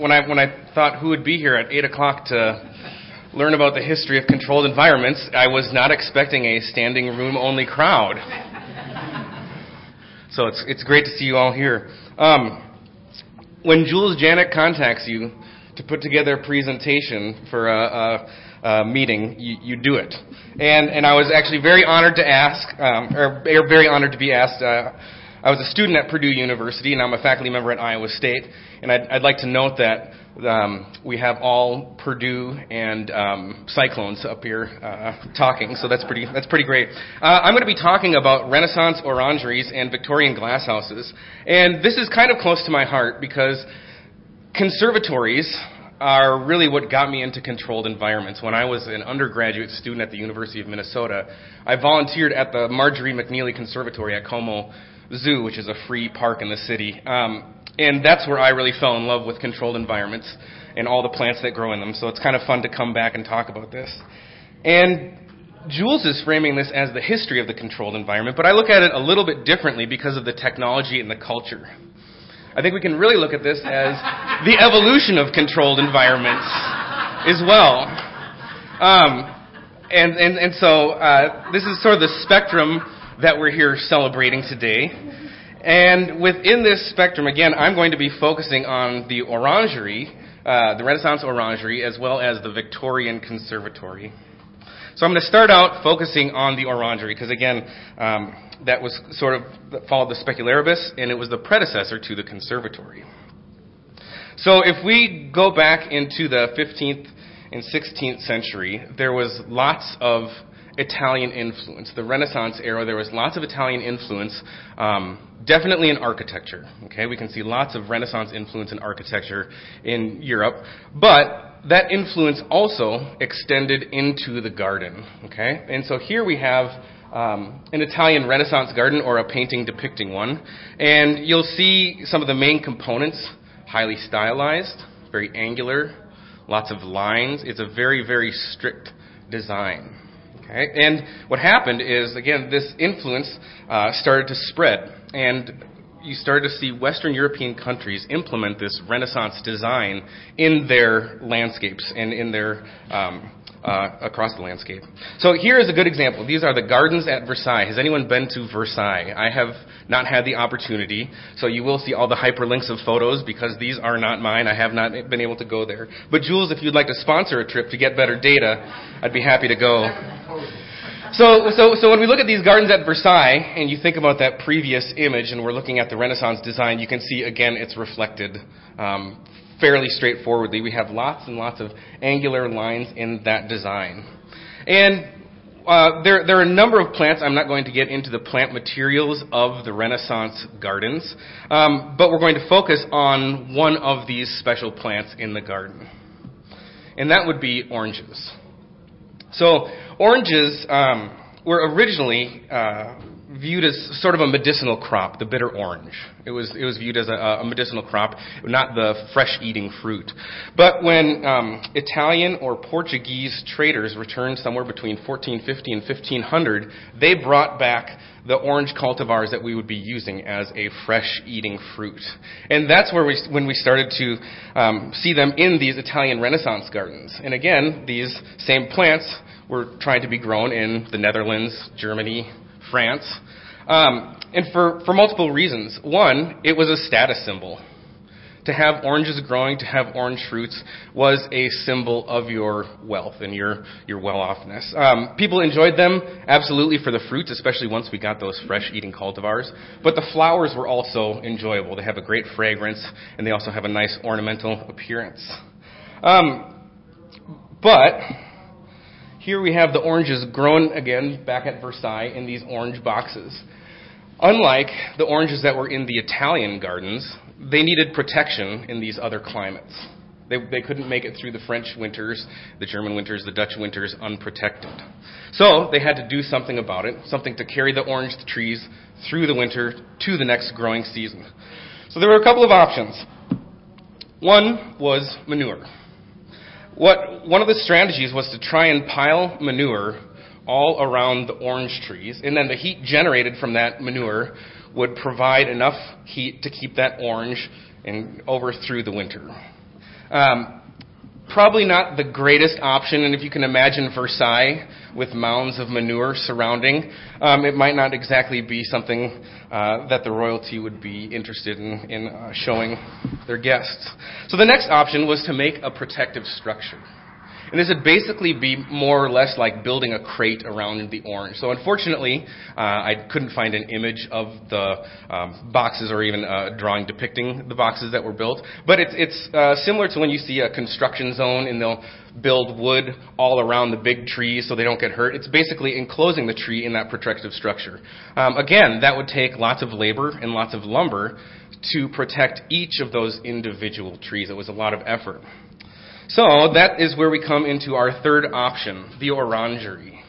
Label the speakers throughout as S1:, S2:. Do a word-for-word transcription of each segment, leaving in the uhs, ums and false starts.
S1: When I when I thought who would be here at eight o'clock to learn about the history of controlled environments, I was not expecting a standing room only crowd. So it's it's great to see you all here. Um, when Jules Janik contacts you to put together a presentation for a, a, a meeting, you, you do it. And and I was actually very honored to ask, um, or, or very honored to be asked. Uh, I was a student at Purdue University, and I'm a faculty member at Iowa State. And I'd, I'd like to note that um, we have all Purdue and um, Cyclones up here uh, talking, so that's pretty that's pretty great. Uh, I'm going to be talking about Renaissance orangeries and Victorian glasshouses. And this is kind of close to my heart because conservatories are really what got me into controlled environments. When I was an undergraduate student at the University of Minnesota, I volunteered at the Marjorie McNeely Conservatory at Como Zoo, which is a free park in the city. Um, and that's where I really fell in love with controlled environments and all the plants that grow in them. So it's kind of fun to come back and talk about this. And Jules is framing this as the history of the controlled environment, but I look at it a little bit differently because of the technology and the culture. I think we can really look at this as the evolution of controlled environments as well. Um, and, and, and so uh, this is sort of the spectrum that we're here celebrating today. And within this spectrum, again, I'm going to be focusing on the orangery, uh, the Renaissance orangery, as well as the Victorian conservatory. So I'm going to start out focusing on the orangery, because again, um, that was sort of followed the Specularibus, and it was the predecessor to the conservatory. So if we go back into the fifteenth and sixteenth century, there was lots of Italian influence. The Renaissance era, there was lots of Italian influence, um, definitely in architecture. Okay, we can see lots of Renaissance influence in architecture in Europe, but that influence also extended into the garden. Okay, and so here we have um, an Italian Renaissance garden, or a painting depicting one, and you'll see some of the main components: highly stylized, very angular, lots of lines. It's a very, very strict design. Okay? And what happened is, again, this influence uh, started to spread, and you started to see Western European countries implement this Renaissance design in their landscapes and in their um, uh, across the landscape. So here is a good example. These are the gardens at Versailles. Has anyone been to Versailles? I have not had the opportunity, so you will see all the hyperlinks of photos because these are not mine. I have not been able to go there. But Jules, if you'd like to sponsor a trip to get better data, I'd be happy to go. So, so, so when we look at these gardens at Versailles, and you think about that previous image, and we're looking at the Renaissance design, you can see, again, it's reflected um, fairly straightforwardly. We have lots and lots of angular lines in that design. And uh, there, there are a number of plants. I'm not going to get into the plant materials of the Renaissance gardens, um, but we're going to focus on one of these special plants in the garden, and that would be oranges. So oranges um, were originally uh, viewed as sort of a medicinal crop, the bitter orange. It was it was viewed as a, a medicinal crop, not the fresh-eating fruit. But when um, Italian or Portuguese traders returned somewhere between fourteen fifty and fifteen hundred, they brought back the orange cultivars that we would be using as a fresh-eating fruit. And that's where we, when we started to um, see them in these Italian Renaissance gardens. And again, these same plants were trying to be grown in the Netherlands, Germany, France, um, and for, for multiple reasons. One, it was a status symbol. To have oranges growing, to have orange fruits, was a symbol of your wealth and your, your well-offness. Um, people enjoyed them, absolutely, for the fruits, especially once we got those fresh-eating cultivars. But the flowers were also enjoyable. They have a great fragrance, and they also have a nice ornamental appearance. Um, but here we have the oranges grown, again, back at Versailles in these orange boxes. Unlike the oranges that were in the Italian gardens, they needed protection in these other climates. They, they couldn't make it through the French winters, the German winters, the Dutch winters unprotected. So they had to do something about it, something to carry the orange trees through the winter to the next growing season. So there were a couple of options. One was manure. What, one of the strategies was to try and pile manure all around the orange trees, and then the heat generated from that manure would provide enough heat to keep that orange and over through the winter. Um, Probably not the greatest option, and if you can imagine Versailles with mounds of manure surrounding, um, it might not exactly be something uh, that the royalty would be interested in, in uh, showing their guests. So the next option was to make a protective structure. And this would basically be more or less like building a crate around the orange. So unfortunately, uh, I couldn't find an image of the um, boxes or even a drawing depicting the boxes that were built. But it's, it's uh, similar to when you see a construction zone and they'll build wood all around the big trees so they don't get hurt. It's basically enclosing the tree in that protective structure. Um, again, that would take lots of labor and lots of lumber to protect each of those individual trees. It was a lot of effort. So that is where we come into our third option, the orangery.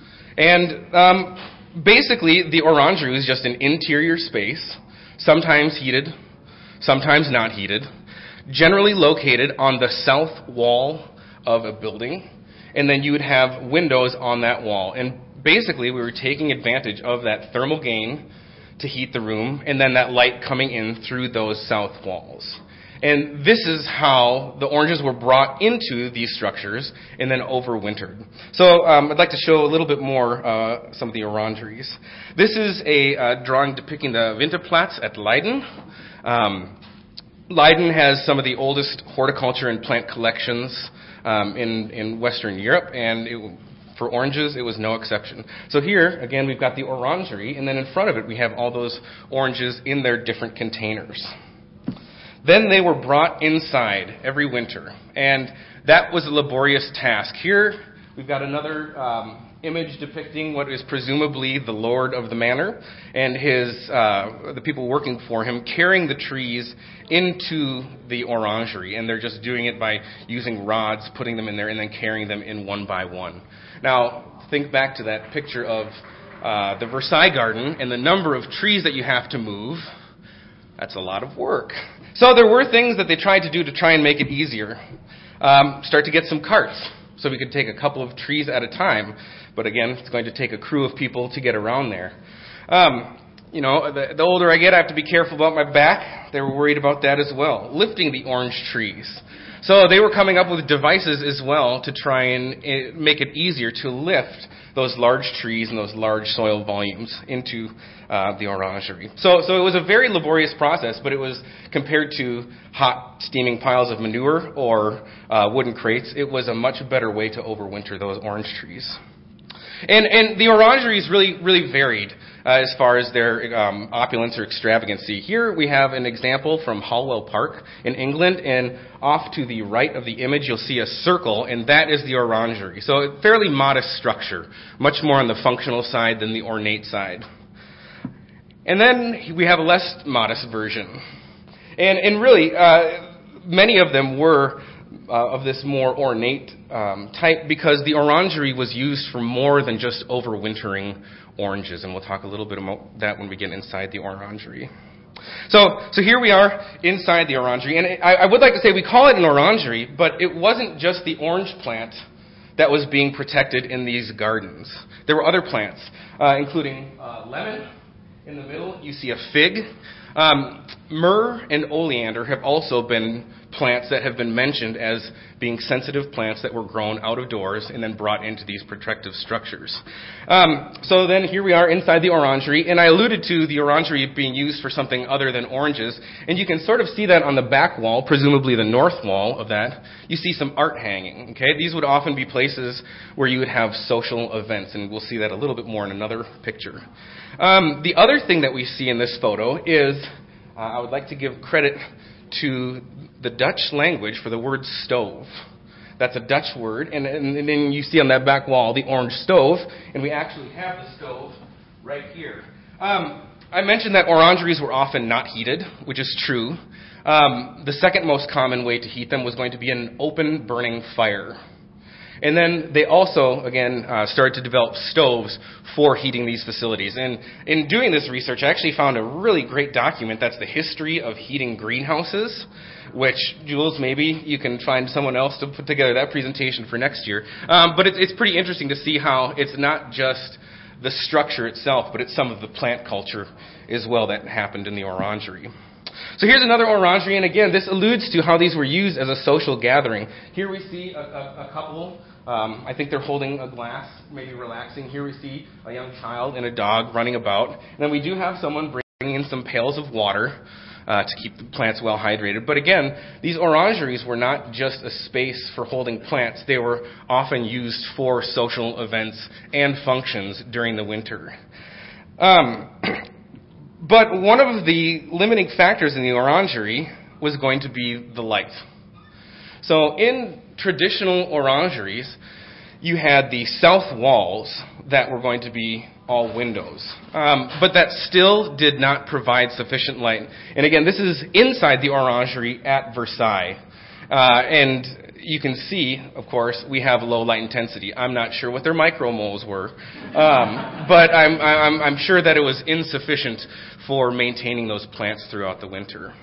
S1: And um, basically, the orangery is just an interior space, sometimes heated, sometimes not heated, generally located on the south wall of a building, and then you would have windows on that wall. And basically, we were taking advantage of that thermal gain to heat the room, and then that light coming in through those south walls. And this is how the oranges were brought into these structures and then overwintered. So um, I'd like to show a little bit more uh, some of the orangeries. This is a uh, drawing depicting the Winterplatz at Leiden. Um, Leiden has some of the oldest horticulture and plant collections um, in, in Western Europe, and it, for oranges, it was no exception. So here, again, we've got the orangery, and then in front of it we have all those oranges in their different containers. Then they were brought inside every winter, and that was a laborious task. Here we've got another um, image depicting what is presumably the lord of the manor and his uh, the people working for him carrying the trees into the orangery, and they're just doing it by using rods, putting them in there, and then carrying them in one by one. Now, think back to that picture of uh, the Versailles garden and the number of trees that you have to move. That's a lot of work. So there were things that they tried to do to try and make it easier. Um, start to get some carts so we could take a couple of trees at a time. But again, it's going to take a crew of people to get around there. Um, you know, the, the older I get, I have to be careful about my back. They were worried about that as well. Lifting the orange trees. So they were coming up with devices as well to try and uh, make it easier to lift those large trees and those large soil volumes into uh, the orangery. So, so it was a very laborious process, but it was, compared to hot steaming piles of manure or uh, wooden crates, it was a much better way to overwinter those orange trees. And, and the orangeries really, really varied uh, as far as their um, opulence or extravagancy. Here we have an example from Holwell Park in England, and off to the right of the image you'll see a circle, and that is the orangery. So a fairly modest structure, much more on the functional side than the ornate side. And then we have a less modest version. And, and really, uh, many of them were Uh, of this more ornate um, type, because the orangery was used for more than just overwintering oranges, and we'll talk a little bit about that when we get inside the orangery. So, so here we are inside the orangery, and I, I would like to say we call it an orangery, but it wasn't just the orange plant that was being protected in these gardens. There were other plants, uh, including uh, lemon in the middle. You see a fig. Um, myrrh and oleander have also been plants that have been mentioned as being sensitive plants that were grown out of doors and then brought into these protective structures. Um, so then here we are inside the orangery, and I alluded to the orangery being used for something other than oranges, and you can sort of see that on the back wall, presumably the north wall of that. You see some art hanging. Okay, these would often be places where you would have social events, and we'll see that a little bit more in another picture. Um, the other thing that we see in this photo is, uh, I would like to give credit to the Dutch language for the word stove. That's a Dutch word, and, and, and then you see on that back wall the orange stove, and we actually have the stove right here. Um, I mentioned that orangeries were often not heated, which is true. Um, the second most common way to heat them was going to be an open burning fire. And then they also, again, uh, started to develop stoves for heating these facilities. And in doing this research, I actually found a really great document. That's the history of heating greenhouses, which, Jules, maybe you can find someone else to put together that presentation for next year. Um, but it's, it's pretty interesting to see how it's not just the structure itself, but it's some of the plant culture as well that happened in the orangery. So here's another orangery, and again, this alludes to how these were used as a social gathering. Here we see a, a, a couple. Um, I think they're holding a glass, maybe relaxing. Here we see a young child and a dog running about. And then we do have someone bringing in some pails of water uh, to keep the plants well hydrated. But again, these orangeries were not just a space for holding plants. They were often used for social events and functions during the winter. Um, but one of the limiting factors in the orangery was going to be the light. So in traditional orangeries, you had the south walls that were going to be all windows. Um, but that still did not provide sufficient light. And again, this is inside the orangery at Versailles. Uh, and you can see, of course, we have low light intensity. I'm not sure what their micromoles were, um, but I'm, I'm, I'm sure that it was insufficient for maintaining those plants throughout the winter.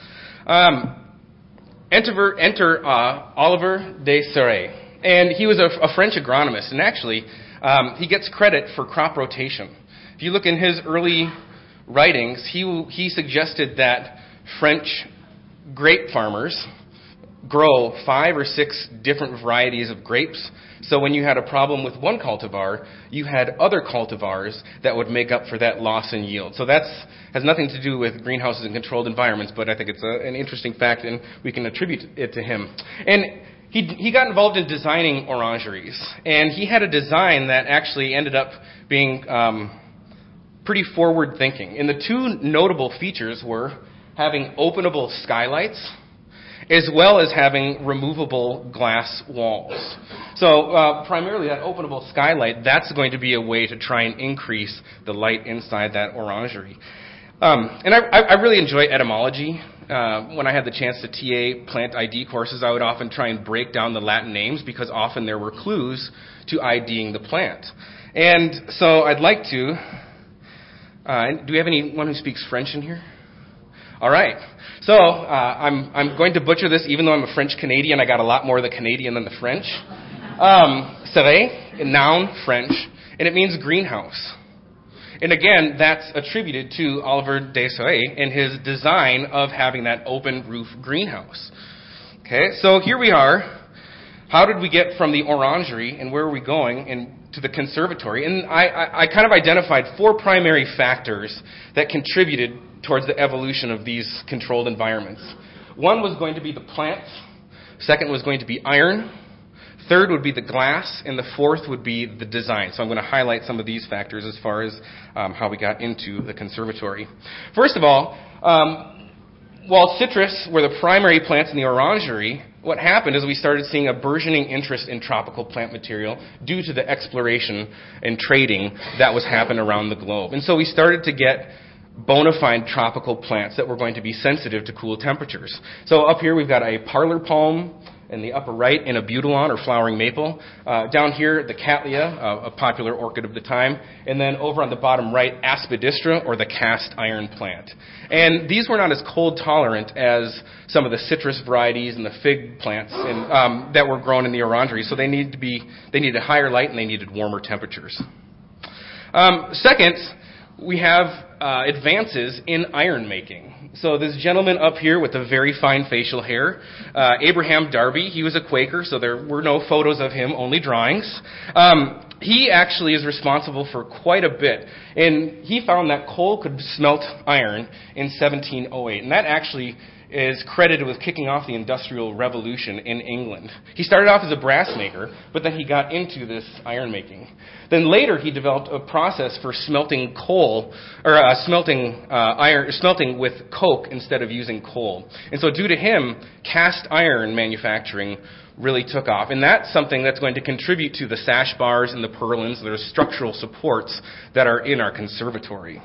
S1: Um, enter enter uh, Oliver de Serres, and he was a, a French agronomist, and actually um, he gets credit for crop rotation. If you look in his early writings, he he suggested that French grape farmers grow five or six different varieties of grapes. So when you had a problem with one cultivar, you had other cultivars that would make up for that loss in yield. So that has nothing to do with greenhouses and controlled environments, but I think it's a, an interesting fact, and we can attribute it to him. And he he got involved in designing orangeries, and he had a design that actually ended up being um, pretty forward-thinking. And the two notable features were having openable skylights, as well as having removable glass walls. So uh, primarily that openable skylight, that's going to be a way to try and increase the light inside that orangery. Um, and I, I really enjoy etymology. Uh, when I had the chance to T A plant I D courses, I would often try and break down the Latin names because often there were clues to IDing the plant. And so I'd like to, uh, do we have anyone who speaks French in here? All right. So uh, I'm I'm going to butcher this, even though I'm a French Canadian. I got a lot more of the Canadian than the French. Um, Serres, a noun, French, and it means greenhouse. And again, that's attributed to Oliver de Serres and his design of having that open roof greenhouse. Okay, so here we are. How did we get from the orangery, and where are we going, and to the conservatory? And I, I, I kind of identified four primary factors that contributed towards the evolution of these controlled environments. One was going to be the plants. Second was going to be iron. Third would be the glass. And the fourth would be the design. So I'm going to highlight some of these factors as far as um, how we got into the conservatory. First of all, um, while citrus were the primary plants in the orangery, what happened is we started seeing a burgeoning interest in tropical plant material due to the exploration and trading that was happening around the globe. And so we started to get bona fide tropical plants that were going to be sensitive to cool temperatures. So up here we've got a parlor palm in the upper right and a butylon or flowering maple. Uh, down here, the cattleya, uh, a popular orchid of the time. And then over on the bottom right, aspidistra, or the cast iron plant. And these were not as cold tolerant as some of the citrus varieties and the fig plants and, um, that were grown in the orangery. So they needed to be, they needed higher light and they needed warmer temperatures. Um, second, we have uh, advances in iron making. So this gentleman up here with the very fine facial hair, uh, Abraham Darby, he was a Quaker, so there were no photos of him, only drawings. Um, he actually is responsible for quite a bit. And he found that coal could smelt iron in seventeen oh eight. And that actually is credited with kicking off the Industrial Revolution in England. He started off as a brass maker, but then he got into this iron making. Then later he developed a process for smelting coal, or uh, smelting uh, iron, smelting with coke instead of using coal. And so due to him, cast iron manufacturing really took off. And that's something that's going to contribute to the sash bars and the purlins, the structural supports that are in our conservatory.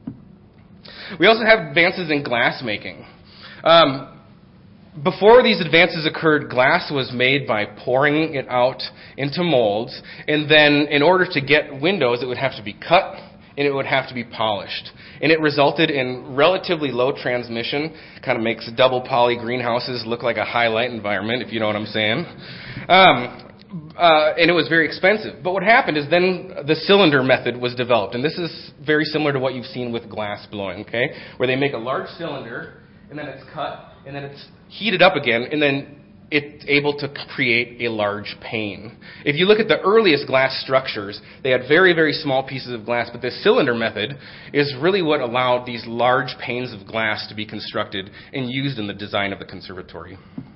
S1: We also have advances in glass making. Um, before these advances occurred, glass was made by pouring it out into molds, and then in order to get windows, it would have to be cut and it would have to be polished. And it resulted in relatively low transmission, kind of makes double poly greenhouses look like a highlight environment, if you know what I'm saying. Um, Uh, and it was very expensive. But what happened is then the cylinder method was developed. And this is very similar to what you've seen with glass blowing, okay? Where they make a large cylinder, and then it's cut, and then it's heated up again, and then it's able to create a large pane. If you look at the earliest glass structures, they had very, very small pieces of glass, but this cylinder method is really what allowed these large panes of glass to be constructed and used in the design of the conservatory.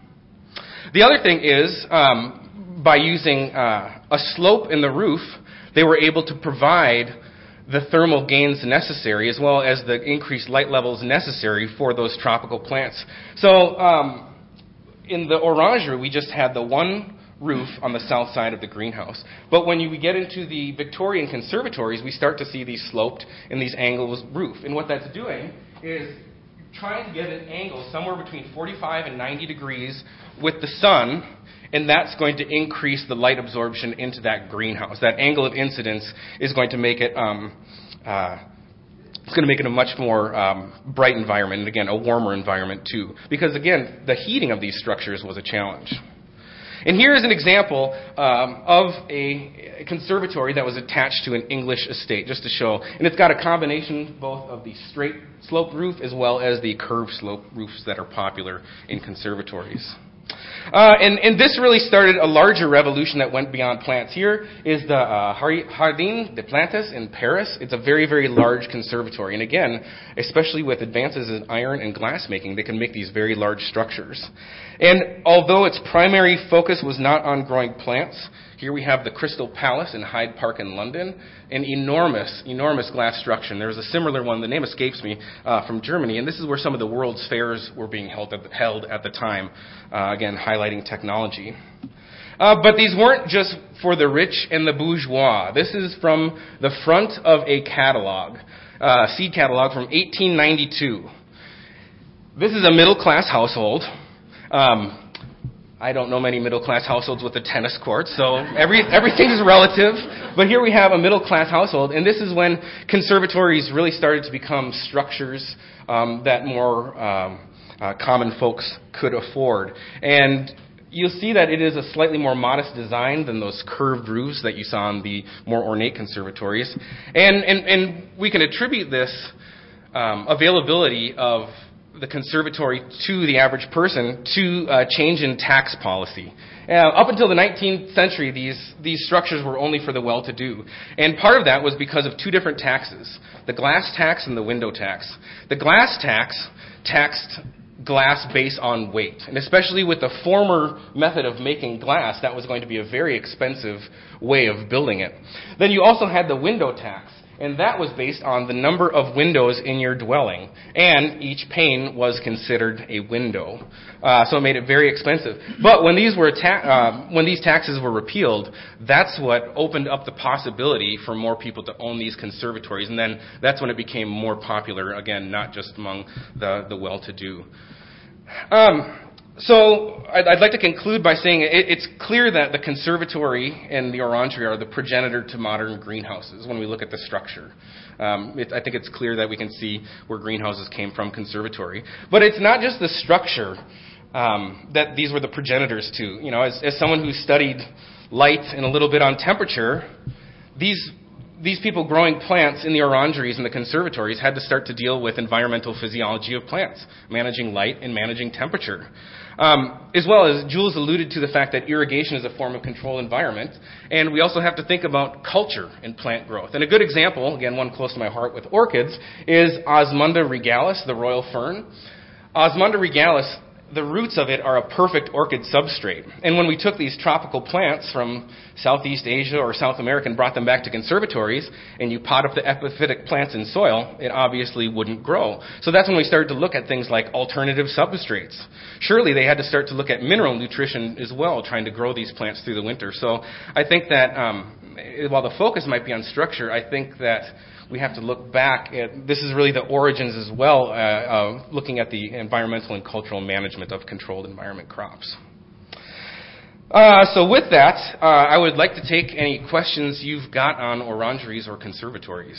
S1: The other thing is, um, by using uh, a slope in the roof, they were able to provide the thermal gains necessary, as well as the increased light levels necessary for those tropical plants. So, um, in the orangery, we just had the one roof on the south side of the greenhouse. But when you get into the Victorian conservatories, we start to see these sloped and these angles roof. And what that's doing is trying to get an angle somewhere between forty-five and ninety degrees with the sun, and that's going to increase the light absorption into that greenhouse. That angle of incidence is going to make it um, uh, It's going to make it a much more um, bright environment, and again, a warmer environment too. Because again, the heating of these structures was a challenge. And here is an example um, of a, a conservatory that was attached to an English estate, just to show. And it's got a combination both of the straight slope roof as well as the curved slope roofs that are popular in conservatories. Uh, and, and this really started a larger revolution that went beyond plants. Here is the uh, Jardin des Plantes in Paris. It's a very, very large conservatory. And again, especially with advances in iron and glass making, they can make these very large structures. And although its primary focus was not on growing plants, here we have the Crystal Palace in Hyde Park in London, an enormous, enormous glass structure. There's a similar one, the name escapes me, uh, from Germany, and this is where some of the world's fairs were being held at the, held at the time, uh, again, highlighting technology. Uh, but these weren't just for the rich and the bourgeois. This is from the front of a catalog, uh, seed catalog from eighteen ninety-two. This is a middle-class household. Um, I don't know many middle-class households with a tennis court, so every, everything is relative. But here we have a middle-class household, and this is when conservatories really started to become structures um, that more um, uh, common folks could afford. And you'll see that it is a slightly more modest design than those curved roofs that you saw in the more ornate conservatories. And, and, and we can attribute this um, availability of the conservatory to the average person to a change in tax policy. Uh, up until the nineteenth century, these, these structures were only for the well-to-do. And part of that was because of two different taxes, the glass tax and the window tax. The glass tax taxed glass based on weight. And especially with the former method of making glass, that was going to be a very expensive way of building it. Then you also had the window tax. And that was based on the number of windows in your dwelling. And each pane was considered a window. Uh, so it made it very expensive. But when these were ta- uh, when these taxes were repealed, that's what opened up the possibility for more people to own these conservatories. And then that's when it became more popular, again, not just among the, the well-to-do. Um, So I'd, I'd like to conclude by saying it, it's clear that the conservatory and the orangery are the progenitor to modern greenhouses when we look at the structure. Um, it, I think it's clear that we can see where greenhouses came from conservatory. But it's not just the structure um, that these were the progenitors to. You know, as, as someone who studied light and a little bit on temperature, these These people growing plants in the orangeries and the conservatories had to start to deal with environmental physiology of plants, managing light and managing temperature. Um, as well as Jules alluded to the fact that irrigation is a form of controlled environment, and we also have to think about culture in plant growth. And a good example, again, one close to my heart with orchids, is Osmunda regalis, the royal fern. Osmunda regalis, the roots of it are a perfect orchid substrate. And when we took these tropical plants from Southeast Asia or South America and brought them back to conservatories, and you pot up the epiphytic plants in soil, it obviously wouldn't grow. So that's when we started to look at things like alternative substrates. Surely they had to start to look at mineral nutrition as well, trying to grow these plants through the winter. So I think that um, while the focus might be on structure, I think that we have to look back at, this is really the origins as well, uh, uh, looking at the environmental and cultural management of controlled environment crops. Uh, so with that, uh, I would like to take any questions you've got on orangeries or conservatories.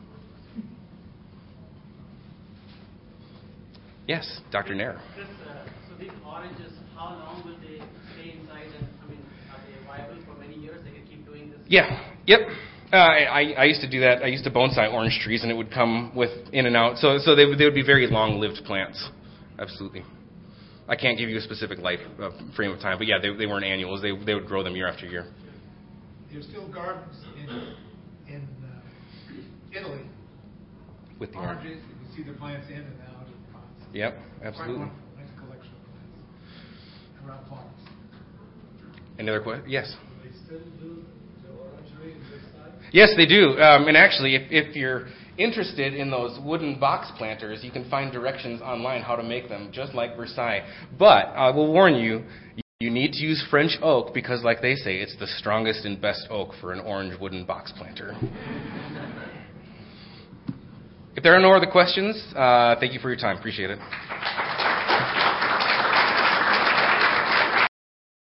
S1: Yes, Doctor Nair.
S2: Chris, uh, so these oranges, how long will they stay inside? And I mean, are they viable for many years? They can keep doing this?
S1: Yeah. Yep. Uh, I, I used to do that. I used to bonsai orange trees, and it would come with in and out. So, so they would, they would be very long-lived plants. Absolutely. I can't give you a specific life uh, frame of time, but yeah, they, they weren't annuals. They they would grow them year after year.
S3: There's still gardens in in uh, Italy.
S1: With the
S3: oranges,
S1: orange.
S3: you can see the plants in and out of the pots.
S1: Yep, absolutely.
S3: Quite wonderful. Nice collection of plants around ponds.
S1: Any other questions? Yes.
S4: Do they still do the orangery in Versailles?
S1: Yes, they do. Um, and actually, if, if you're interested in those wooden box planters, you can find directions online how to make them, just like Versailles. But I will warn you, you need to use French oak because, like they say, it's the strongest and best oak for an orange wooden box planter. If there are no other questions, uh, thank you for your time. Appreciate it.